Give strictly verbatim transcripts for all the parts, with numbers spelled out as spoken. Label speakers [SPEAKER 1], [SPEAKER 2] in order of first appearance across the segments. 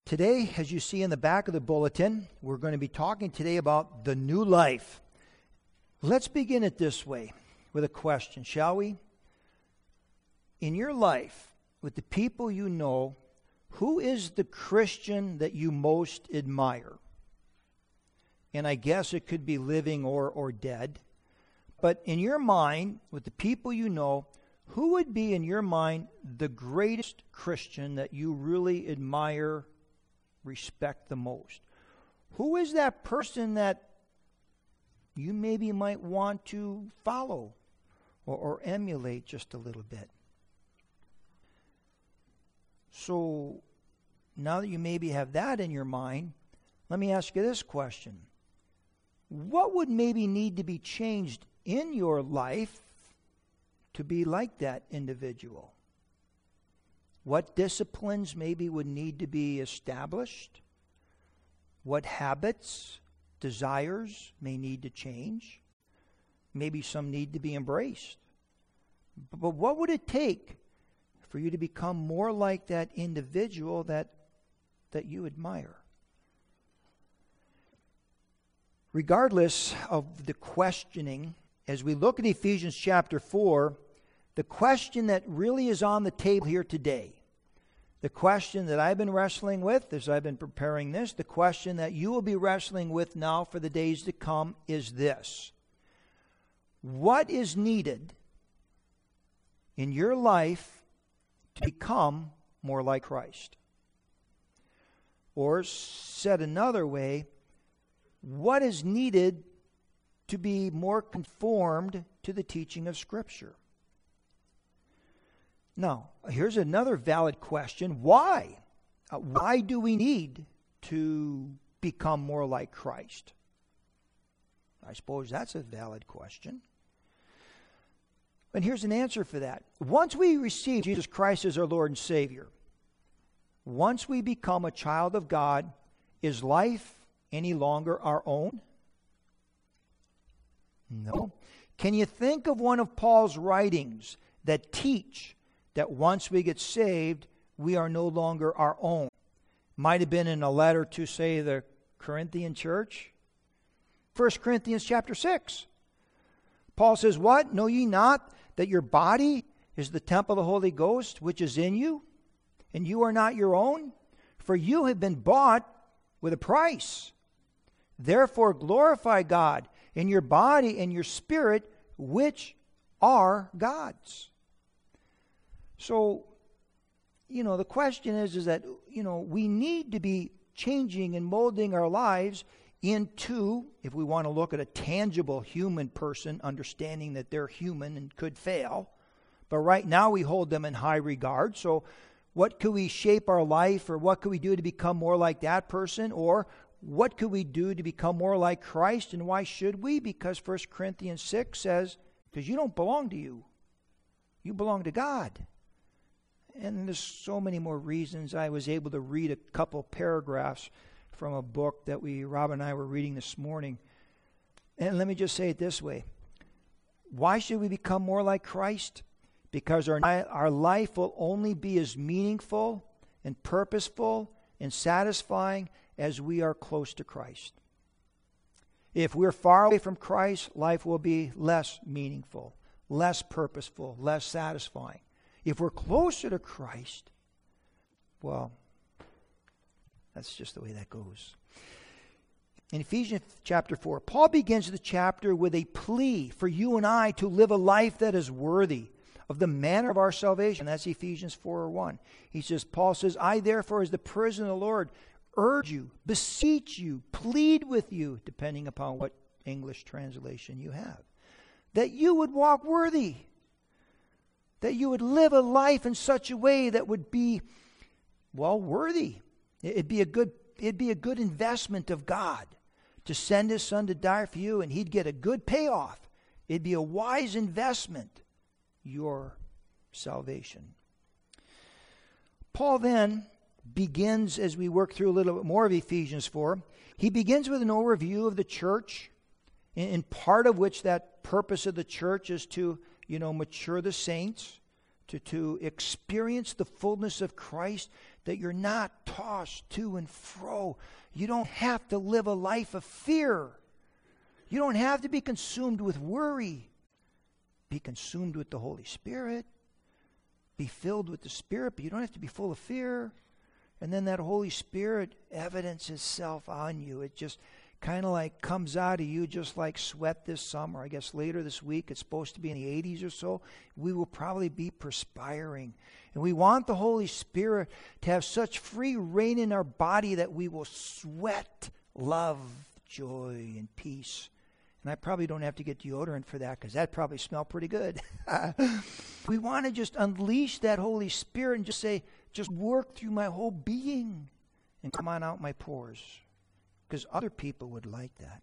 [SPEAKER 1] Today, as you see in the back of the bulletin, we're going to be talking today about the new life. Let's begin it this way with a question, shall we? In your life, with the people you know, who is the Christian that you most admire? And I guess it could be living or, or dead. But in your mind, with the people you know, who would be in your mind the greatest Christian that you really admire, respect the most? Who is that person that you maybe might want to follow or, or emulate just a little bit? So now that you maybe have that in your mind, let me ask you this question. What would maybe need to be changed in your life to be like that individual? What disciplines maybe would need to be established? What habits, desires may need to change? Maybe some need to be embraced. But what would it take for you to become more like that individual that, that you admire? Regardless of the questioning, as we look at Ephesians chapter four, the question that really is on the table here today, the question that I've been wrestling with as I've been preparing this, the question that you will be wrestling with now for the days to come is this. What is needed in your life to become more like Christ? Or said another way, what is needed to be more conformed to the teaching of Scripture? Now, here's another valid question. Why? Uh, why do we need to become more like Christ? I suppose that's a valid question. And here's an answer for that. Once we receive Jesus Christ as our Lord and Savior, once we become a child of God, is life any longer our own? No. Can you think of one of Paul's writings that teach that once we get saved, we are no longer our own? Might have been in a letter to, say, the Corinthian church. First Corinthians chapter six. Paul says, what? Know ye not that your body is the temple of the Holy Ghost, which is in you, and you are not your own? For you have been bought with a price. Therefore glorify God in your body and your spirit, which are God's. So, you know, the question is, is that, you know, we need to be changing and molding our lives into, if we want to look at a tangible human person, understanding that they're human and could fail. But right now we hold them in high regard. So what could we shape our life, or what could we do to become more like that person? Or what could we do to become more like Christ? And why should we? Because First Corinthians six says, because you don't belong to you. You belong to God. And there's so many more reasons. I was able to read a couple paragraphs from a book that we, Rob and I, were reading this morning. And let me just say it this way. Why should we become more like Christ? Because our, our life will only be as meaningful and purposeful and satisfying as we are close to Christ. If we're far away from Christ, life will be less meaningful, less purposeful, less satisfying. If we're closer to Christ, well, that's just the way that goes. In Ephesians chapter four, Paul begins the chapter with a plea for you and I to live a life that is worthy of the manner of our salvation. That's Ephesians four one. He says, Paul says, I therefore, as the prisoner of the Lord, urge you, beseech you, plead with you, depending upon what English translation you have, that you would walk worthy, that you would live a life in such a way that would be, well, worthy. It'd be a good, it'd be a good investment of God to send His Son to die for you, and He'd get a good payoff. It'd be a wise investment, your salvation. Paul then begins, as we work through a little bit more of Ephesians four, he begins with an overview of the church, in part of which that purpose of the church is to, you know, mature the saints, to, to experience the fullness of Christ, that you're not tossed to and fro. You don't have to live a life of fear. You don't have to be consumed with worry. Be consumed with the Holy Spirit. Be filled with the Spirit, but you don't have to be full of fear. And then that Holy Spirit evidences itself on you. It just kind of like comes out of you just like sweat this summer. I guess later this week, it's supposed to be in the eighties or so. We will probably be perspiring. And we want the Holy Spirit to have such free reign in our body that we will sweat love, joy, and peace. And I probably don't have to get deodorant for that because that probably smells pretty good. We want to just unleash that Holy Spirit and just say, just work through my whole being and come on out my pores. Because other people would like that.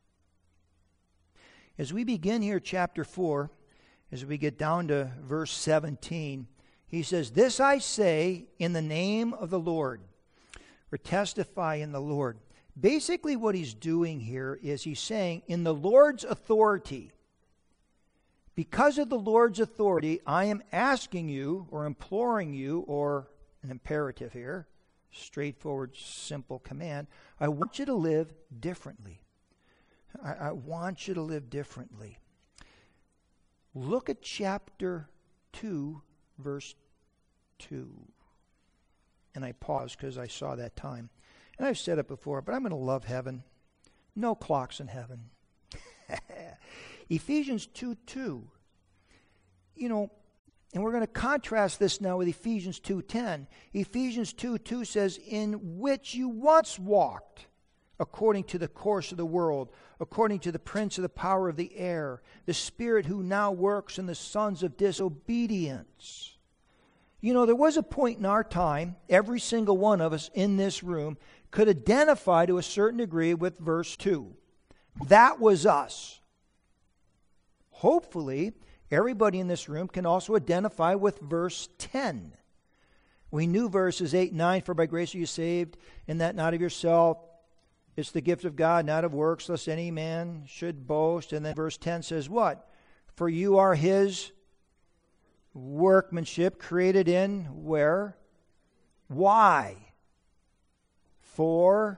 [SPEAKER 1] As we begin here, chapter four, as we get down to verse seventeen, he says, "This I say in the name of the Lord," or testify in the Lord. Basically what he's doing here is he's saying, in the Lord's authority, because of the Lord's authority, I am asking you, or imploring you, or an imperative here, straightforward, simple command, I want you to live differently. I, I want you to live differently. Look at chapter two, verse two. And I paused because I saw that time. And I've said it before, but I'm going to love heaven. No clocks in heaven. Ephesians two two. You know, and we're going to contrast this now with Ephesians two ten. Ephesians two two says, "In which you once walked, according to the course of the world, according to the prince of the power of the air, the spirit who now works in the sons of disobedience." You know, there was a point in our time, every single one of us in this room could identify to a certain degree with verse two. That was us. Hopefully, everybody in this room can also identify with verse ten. We knew verses eight and nine, "For by grace are you saved, and that not of yourself. It's the gift of God, not of works, lest any man should boast." And then verse ten says what? "For you are his workmanship, created in," where? Why? For,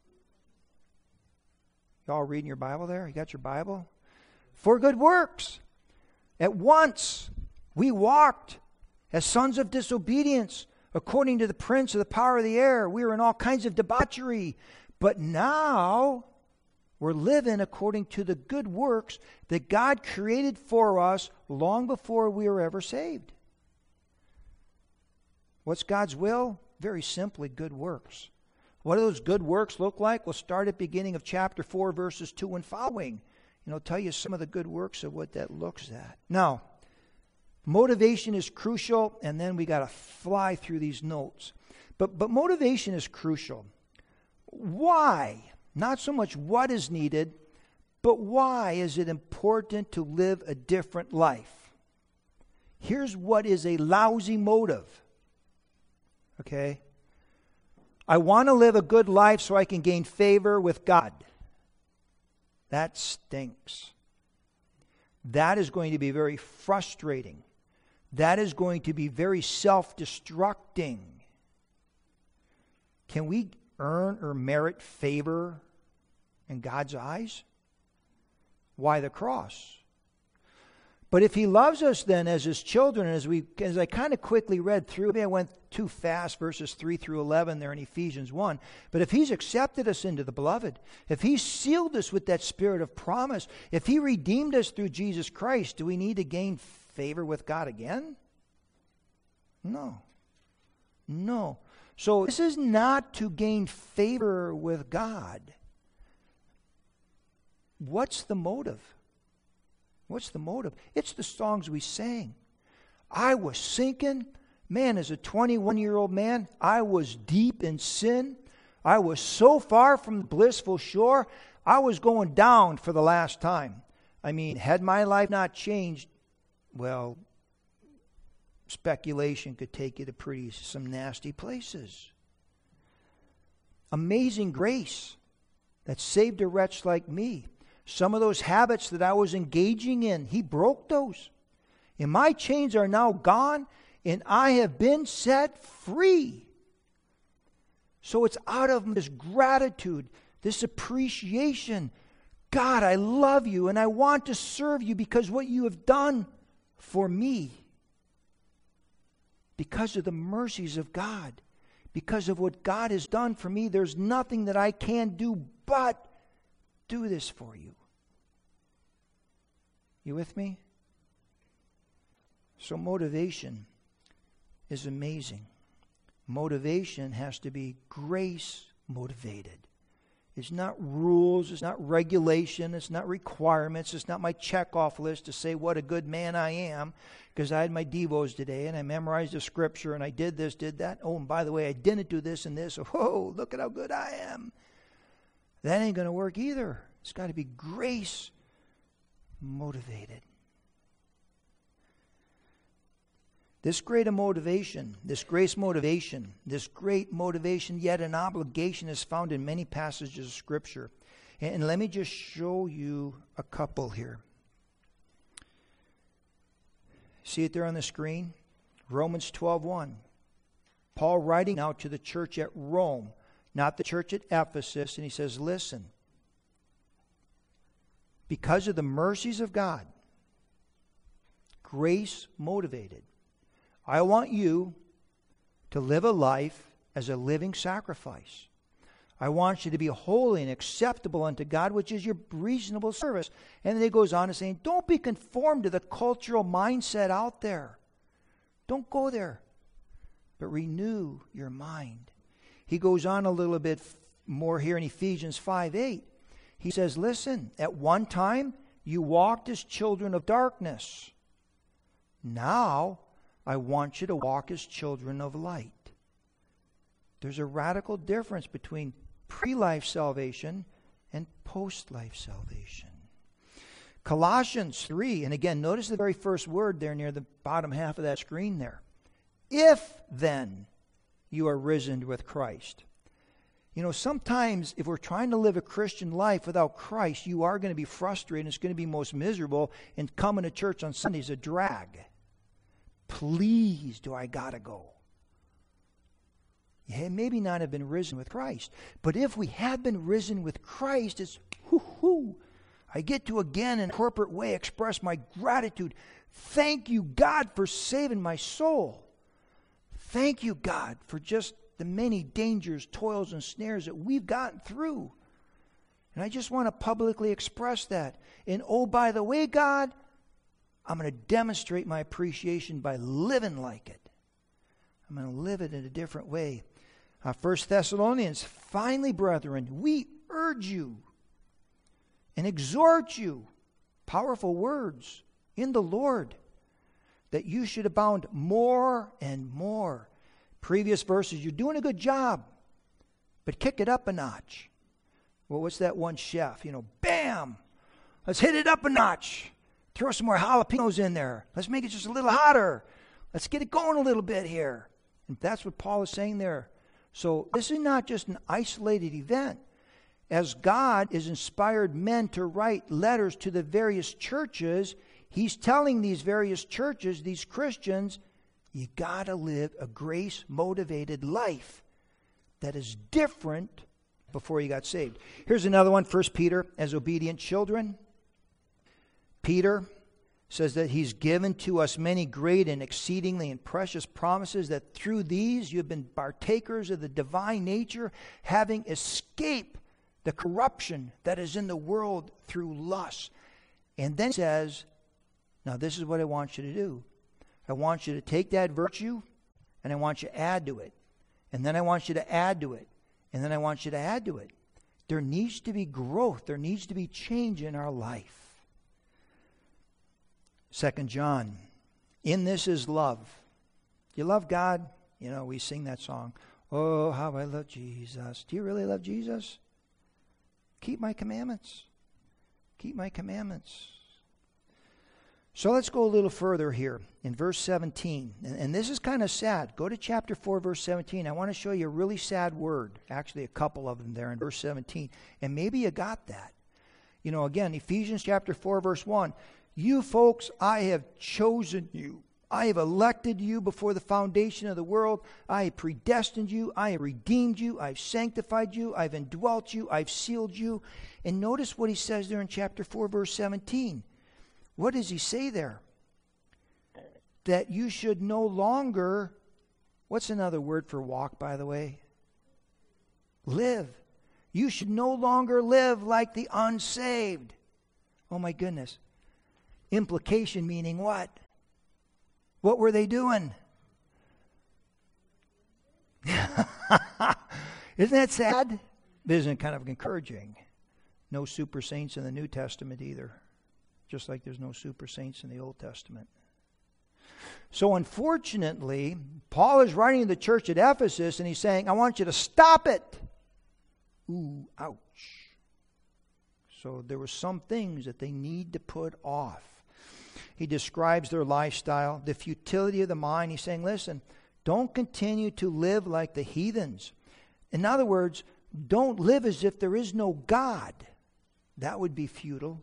[SPEAKER 1] y'all reading your Bible there? You got your Bible? For good works. At once we walked as sons of disobedience, according to the prince of the power of the air. We were in all kinds of debauchery. But now we're living according to the good works that God created for us long before we were ever saved. What's God's will? Very simply, good works. What do those good works look like? We'll start at the beginning of chapter four, verses two and following. And I'll tell you some of the good works of what that looks at. Now, motivation is crucial, and then we got to fly through these notes. But, but motivation is crucial. Why? Not so much what is needed, but why is it important to live a different life? Here's what is a lousy motive. Okay? I want to live a good life so I can gain favor with God. That stinks. That is going to be very frustrating. That is going to be very self-destructing. Can we earn or merit favor in God's eyes? Why the cross? But if he loves us then as his children, as we, as I kind of quickly read through, maybe I went too fast, verses three through eleven there in Ephesians one. But if he's accepted us into the beloved, if he's sealed us with that spirit of promise, if he redeemed us through Jesus Christ, do we need to gain favor with God again? No. No. So this is not to gain favor with God. What's the motive? What's the motive? It's the songs we sang. I was sinking. Man, as a twenty-one-year-old man, I was deep in sin. I was so far from the blissful shore, I was going down for the last time. I mean, had my life not changed, well, speculation could take you to pretty some nasty places. Amazing grace that saved a wretch like me. Some of those habits that I was engaging in, he broke those. And my chains are now gone, and I have been set free. So it's out of this gratitude, this appreciation. God, I love you and I want to serve you because what you have done for me. Because of the mercies of God. Because of what God has done for me, there's nothing that I can do but do this for you. You with me? So motivation is amazing. Motivation has to be grace motivated. It's not rules, it's not regulation, it's not requirements, it's not my check-off list to say what a good man I am because I had my devos today and I memorized the scripture and I did this, did that. Oh, and by the way, I didn't do this and this. So, whoa, look at how good I am. That ain't going to work either. It's got to be grace motivated. This great motivation, this grace motivation, this great motivation, yet an obligation, is found in many passages of Scripture. And, and let me just show you a couple here. See it there on the screen? Romans twelve one. Paul writing now to the church at Rome, not the church at Ephesus, and he says, listen, because of the mercies of God, grace motivated, I want you to live a life as a living sacrifice. I want you to be holy and acceptable unto God, which is your reasonable service. And then he goes on to saying, don't be conformed to the cultural mindset out there. Don't go there, but renew your mind. He goes on a little bit more here in Ephesians five eight. He says, listen, at one time you walked as children of darkness. Now I want you to walk as children of light. There's a radical difference between pre-life salvation and post-life salvation. Colossians three, and again, notice the very first word there near the bottom half of that screen there. If then you are risen with Christ. You know, sometimes if we're trying to live a Christian life without Christ, you are going to be frustrated and it's going to be most miserable, and coming to church on Sunday is a drag. Please, do I gotta go? Yeah, maybe not have been risen with Christ. But if we have been risen with Christ, it's whoo-hoo. I get to again in a corporate way express my gratitude. Thank you, God, for saving my soul. Thank you, God, for just the many dangers, toils, and snares that we've gotten through. And I just want to publicly express that. And oh, by the way, God, I'm going to demonstrate my appreciation by living like it. I'm going to live it in a different way. Uh, First Thessalonians, finally, brethren, we urge you and exhort you, powerful words, in the Lord, that you should abound more and more. Previous verses, you're doing a good job, but kick it up a notch. Well, what's that one chef? You know, bam! Let's hit it up a notch. Throw some more jalapenos in there. Let's make it just a little hotter. Let's get it going a little bit here. And that's what Paul is saying there. So this is not just an isolated event. As God has inspired men to write letters to the various churches, he's telling these various churches, these Christians, you got to live a grace-motivated life that is different before you got saved. Here's another one, First Peter, as obedient children. Peter says that he's given to us many great and exceedingly and precious promises, that through these you have been partakers of the divine nature, having escaped the corruption that is in the world through lust. And then says, now this is what I want you to do. I want you to take that virtue and I want you to add to it. And then I want you to add to it. And then I want you to add to it. There needs to be growth. There needs to be change in our life. Second John, in this is love. Do you love God? You know, we sing that song, oh, how I love Jesus. Do you really love Jesus? Keep my commandments. Keep my commandments. So let's go a little further here in verse seventeen. And, and this is kind of sad. Go to chapter four, verse seventeen. I want to show you a really sad word. Actually, a couple of them there in verse seventeen. And maybe you got that. You know, again, Ephesians chapter four, verse one. You folks, I have chosen you. I have elected you before the foundation of the world. I have predestined you. I have redeemed you. I've sanctified you. I've indwelt you. I've sealed you. And notice what he says there in chapter four, verse seventeen. What does he say there? That you should no longer, what's another word for walk, by the way? Live. You should no longer live like the unsaved. Oh my goodness. Implication meaning what? What were they doing? Isn't that sad? Isn't it kind of encouraging? No super saints in the New Testament either. Just like there's no super saints in the Old Testament. So unfortunately, Paul is writing to the church at Ephesus and he's saying, I want you to stop it. Ooh, ouch. So there were some things that they need to put off. He describes their lifestyle, the futility of the mind. He's saying, listen, don't continue to live like the heathens. In other words, don't live as if there is no God. That would be futile.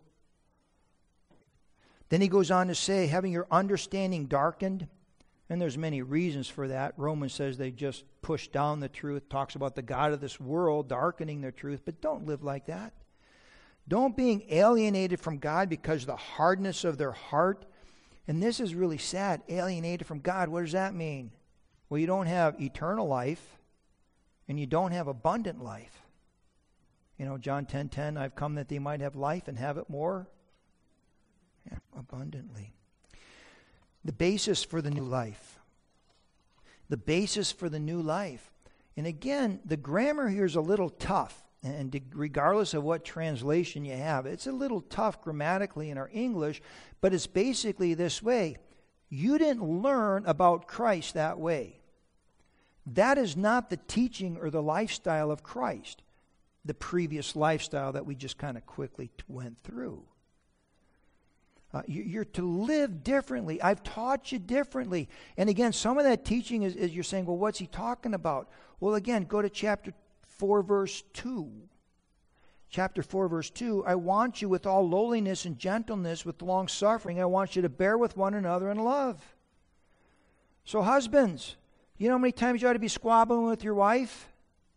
[SPEAKER 1] Then he goes on to say, having your understanding darkened. And there's many reasons for that. Romans says they just push down the truth, talks about the God of this world darkening their truth, but don't live like that. Don't being alienated from God because of the hardness of their heart. And this is really sad. Alienated from God. What does that mean? Well, you don't have eternal life and you don't have abundant life. You know, John ten ten, I've come that they might have life and have it more yeah, abundantly. The basis for the new life. The basis for the new life. And again, the grammar here is a little tough. And regardless of what translation you have, it's a little tough grammatically in our English, but it's basically this way. You didn't learn about Christ that way. That is not the teaching or the lifestyle of Christ, the previous lifestyle that we just kind of quickly went through. Uh, you're to live differently. I've taught you differently. And again, some of that teaching is, is you're saying, well, what's he talking about? Well, again, go to chapter four, verse two. Chapter four, verse two. I want you with all lowliness and gentleness, with long suffering. I want you to bear with one another in love. So husbands, you know how many times you ought to be squabbling with your wife?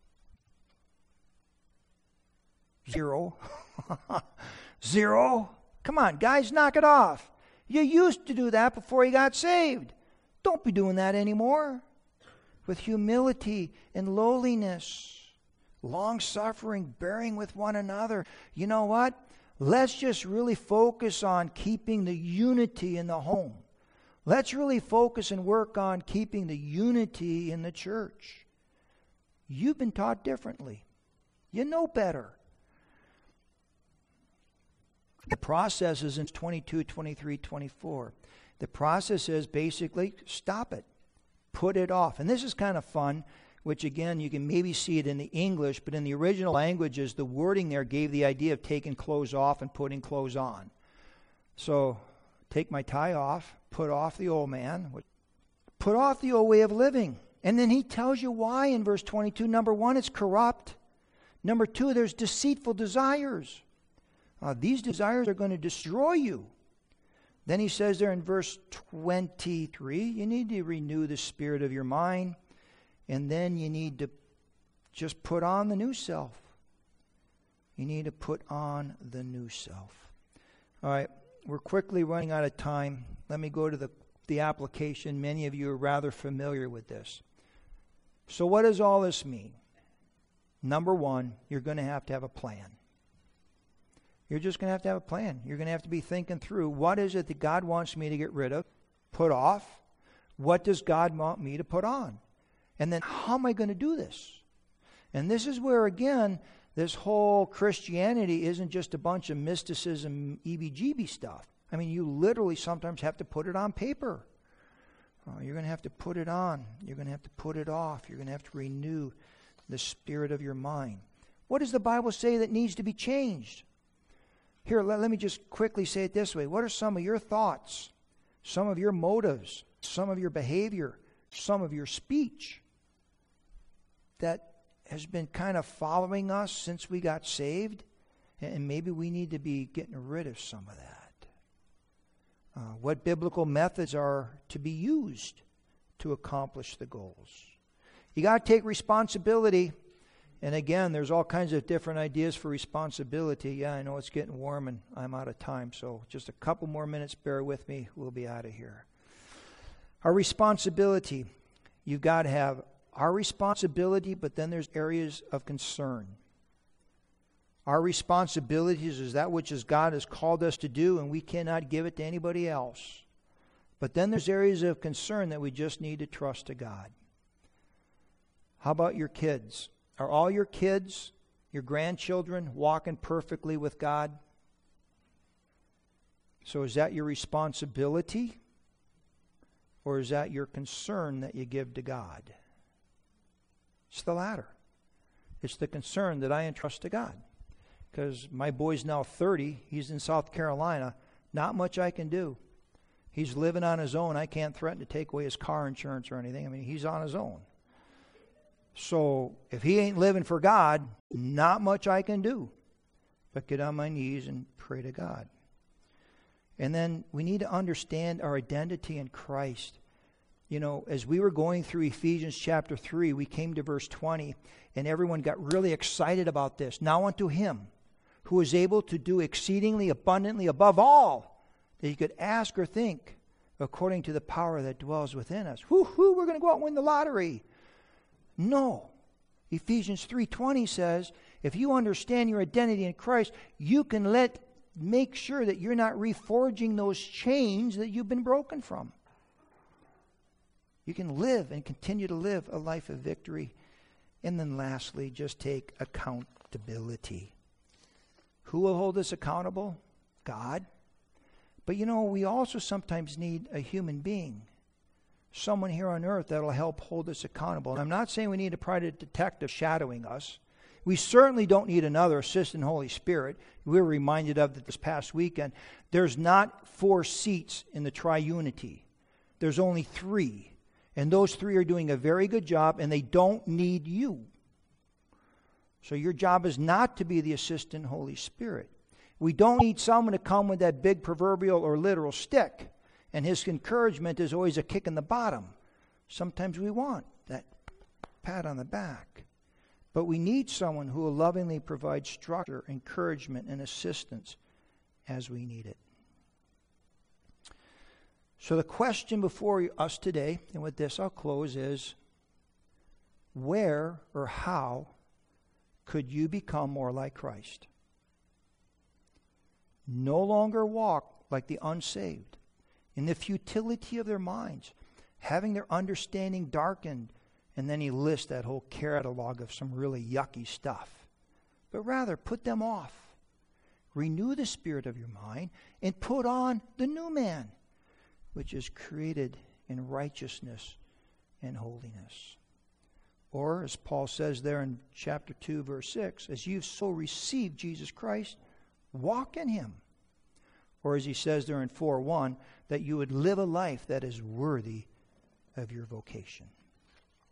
[SPEAKER 1] Zero. Zero. Come on, guys, knock it off. You used to do that before you got saved. Don't be doing that anymore. With humility and lowliness, long-suffering, bearing with one another. You know what? Let's just really focus on keeping the unity in the home. Let's really focus and work on keeping the unity in the church. You've been taught differently. You know better. The process is in twenty-two, twenty-three, twenty-four. The process is basically stop it. Put it off. And this is kind of fun, which again, you can maybe see it in the English, but in the original languages, the wording there gave the idea of taking clothes off and putting clothes on. So, take my tie off, put off the old man, put off the old way of living. And then he tells you why in verse twenty-two. Number one, it's corrupt. Number two, there's deceitful desires. Uh, these desires are going to destroy you. Then he says there in verse twenty-three, you need to renew the spirit of your mind. And then you need to just put on the new self. You need to put on the new self. All right, we're quickly running out of time. Let me go to the, the application. Many of you are rather familiar with this. So what does all this mean? Number one, you're going to have to have a plan. You're just going to have to have a plan. You're going to have to be thinking through, what is it that God wants me to get rid of, put off? What does God want me to put on? And then how am I going to do this? And this is where, again, this whole Christianity isn't just a bunch of mysticism, E B G B stuff. I mean, you literally sometimes have to put it on paper. Uh, you're going to have to put it on. You're going to have to put it off. You're going to have to renew the spirit of your mind. What does the Bible say that needs to be changed? Here, let, let me just quickly say it this way. What are some of your thoughts, some of your motives, some of your behavior, some of your speech that has been kind of following us since we got saved? And maybe we need to be getting rid of some of that. Uh, what biblical methods are to be used to accomplish the goals? You got to take responsibility. And again, there's all kinds of different ideas for responsibility. Yeah, I know it's getting warm and I'm out of time, so just a couple more minutes, bear with me, we'll be out of here. Our responsibility, you've got to have our responsibility, but then there's areas of concern. Our responsibilities is that which is God has called us to do, and we cannot give it to anybody else. But then there's areas of concern that we just need to trust to God. How about your kids? Are all your kids, your grandchildren, walking perfectly with God? So is that your responsibility? Or is that your concern that you give to God? It's the latter. It's the concern that I entrust to God. Because my boy's now thirty. He's in South Carolina. Not much I can do. He's living on his own. I can't threaten to take away his car insurance or anything. I mean, he's on his own. So if he ain't living for God, not much I can do but get on my knees and pray to God. And then we need to understand our identity in Christ. You know, as we were going through Ephesians chapter three, we came to verse twenty, and everyone got really excited about this. Now unto him who is able to do exceedingly abundantly above all that you could ask or think, according to the power that dwells within us. Whoo-hoo, we're going to go out and win the lottery. No. Ephesians three twenty says, if you understand your identity in Christ, you can let make sure that you're not reforging those chains that you've been broken from. You can live and continue to live a life of victory. And then lastly, just take accountability. Who will hold us accountable? God. But you know, we also sometimes need a human being. Someone here on earth that will help hold us accountable. And I'm not saying we need a private detective shadowing us. We certainly don't need another assistant Holy Spirit. We were reminded of that this past weekend. There's not four seats in the triunity. There's only three. And those three are doing a very good job, and they don't need you. So your job is not to be the assistant Holy Spirit. We don't need someone to come with that big proverbial or literal stick. And his encouragement is always a kick in the bottom. Sometimes we want that pat on the back. But we need someone who will lovingly provide structure, encouragement, and assistance as we need it. So the question before us today, and with this I'll close, is where or how could you become more like Christ? No longer walk like the unsaved, in the futility of their minds, having their understanding darkened. And then he lists that whole catalog of some really yucky stuff. But rather, put them off. Renew the spirit of your mind and put on the new man, which is created in righteousness and holiness. Or, as Paul says there in chapter two, verse six, as you've so received Jesus Christ, walk in him. Or as he says there in four one, that you would live a life that is worthy of your vocation.